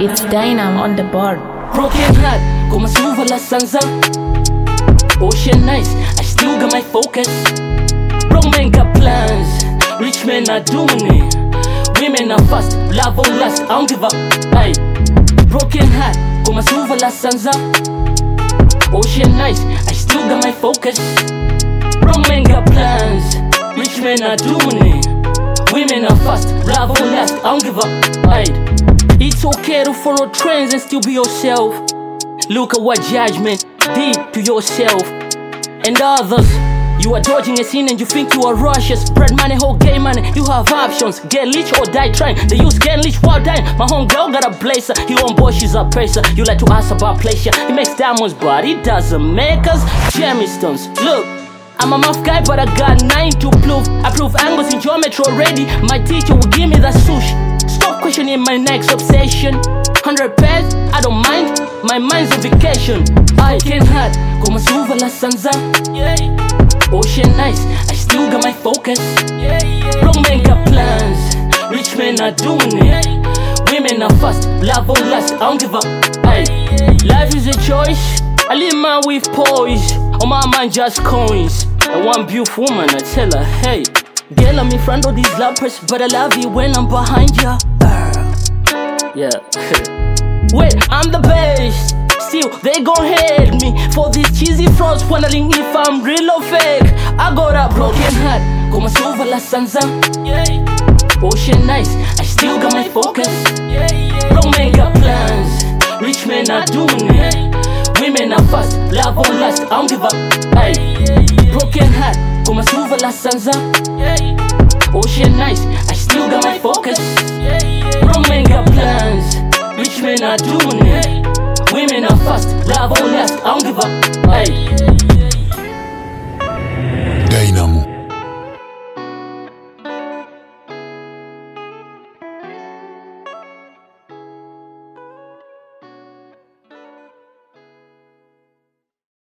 It's Dynam on the board. Broken heart, como suva la sansa. Ocean nights, I still got my focus. Broke men got plans, rich men are doing it. Women are fast, love won't last, I don't give up. Aye. Broken heart, como suva la sansa. Ocean nights, I still got my focus. Broke men got plans, rich men are doing it. Women are fast, love won't last, I don't give up. Aye. It's okay to follow trends and still be yourself. Look at what judgment did to yourself and others. You are dodging a sin and you think you are rushes. Spread money, whole game money, you have options. Get rich or die trying. They use get rich while dying. My homegirl got a blazer. He on board, she's a pacer. You like to ask about pleasure. He makes diamonds, but he doesn't make us gemstones. Look, I'm a math guy, but I got 9 to prove. I prove angles in geometry already. My teacher will give me that sushi. Stop questioning my next obsession. 100 pairs, I don't mind. My mind's on vacation. I can't hide, como suva la sansa. Ocean nights, I still got my focus. Wrong men got plans, rich men are doing it. Women are fast, love won't last, I don't give up. Aye. Life is a choice, I live mine with poise. On my mind just coins. And one beautiful woman, I tell her, hey, girl, I'm in front of these lappers, but I love you when I'm behind ya. Yeah. Wait, I'm the best. Still, they gon' hate me for these cheesy frauds, wondering if I'm real or fake. I got a broken heart, como suva la sansa. Ocean nights, I still got my focus. Wrong men got plans, rich men are doing it. Women are fast, love won't last, I don't give up. Aye. Broken heart, como suva la sansa. Ocean nights, I still got my focus. Wrong men got plans, rich men are doing it. Women are fast, love won't last, I don't give up.